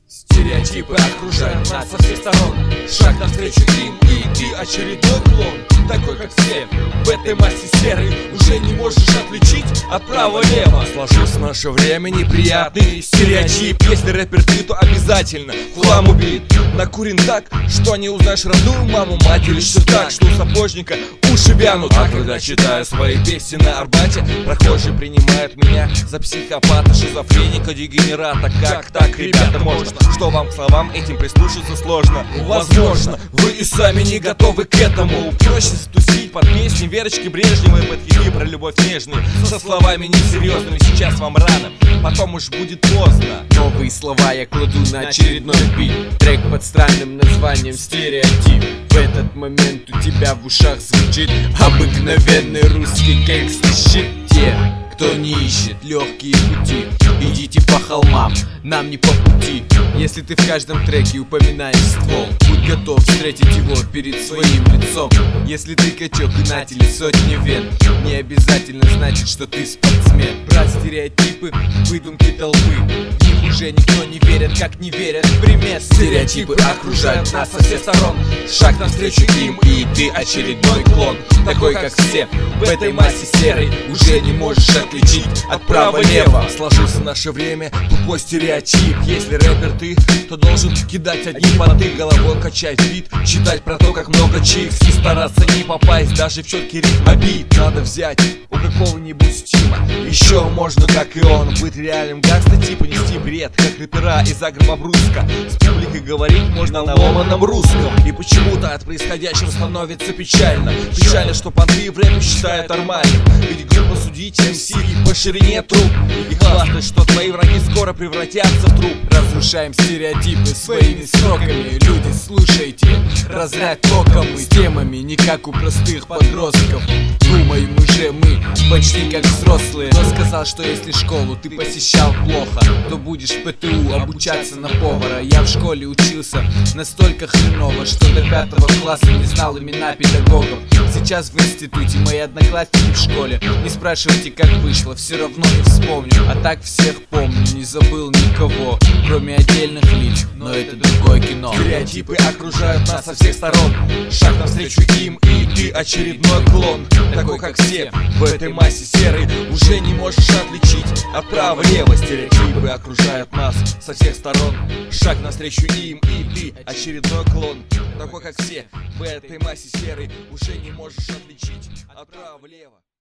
Стереотипы окружают нас со всех сторон. Шаг навстречу им, и ты очередной клон. Такой как все, в этой массе серой уже не можешь отличить от права-лева. Сложился в наше время неприятный стереотип. Если рэпер ты, то обязательно в хлам убит. Накурен так, что не узнаешь родную маму, мать, или что так, что у сапожника уши вянут. А когда читаю свои песни на Арбате, прохожие принимают меня за психопата, шизофреника, дегенерата. Как так, ребята, можно? Что вам к словам этим прислушаться сложно? Возможно, вы и сами не готовы к этому. Проще затусить под песни Верочки Брежневой, под хиты про любовь нежную, со словами несерьезными. Сейчас вам рано, потом уж будет поздно. Новые слова я кладу на очередной бит. Трек под странным названием «Стереотип». В этот момент у тебя в ушах звучит обыкновенный русский гэнгстер-щит. Те, кто не ищет легкие пути, идите по холмам, нам не по пути. Если ты в каждом треке упоминаешь ствол, будь готов встретить его перед своим лицом. Если ты качок и на теле сотни вен, не обязательно значит, что ты спортсмен. Брат, стереотипы, выдумки толпы, в них уже никто не верит, как не верят в пример. Стереотипы окружают нас со всех сторон. Шаг навстречу им, и ты очередной клон. Такой как все, в этой массе серой уже не можешь отличить от права-лева. Сложился в наше время тупой стереотип. Если рэпер ты, то должен кидать одни понты, головой качать бит, читать про то, как много чикс, и стараться не попасть даже в четкий ритм бит. Надо взять у какого-нибудь Стима. Еще можно, как и он, быть реальным гангста, типа нести бред, как рэпера из Агробобруйска. С публикой говорить можно на ломаном русском. И почему-то от происходящего становится печально. Печально, что понты в рэпе считают нормальным. Ведь глупо судить МС по ширине труб и хвастать, что твои враги скоро превратятся в труп. Разрушаем стереотипы своими строками. Люди, слушайте, разряд током и с темами не как у простых подростков. Думаем уже мы почти как взрослые. Кто сказал, что если школу ты посещал плохо, то будешь в ПТУ обучаться на повара? Я в школе учился настолько хреново, что до 5 класса не знал имена педагогов. Сейчас в институте мои одноклассники в школе. Не спрашивайте, как вышло, все равно не вспомню. А так всех помню, не забыл никого, кроме отдельных лиц, но это другое кино. Стереотипы окружают нас со всех сторон. Шаг навстречу им, и ты очередной клон. Такой как все, в этой массе серой уже не можешь отличить от права-лева. Стереотипы окружают нас со всех сторон. Шаг навстречу им, и ты очередной клон. Такой как все, в этой массе серой уже не можешь отличить от права-лева.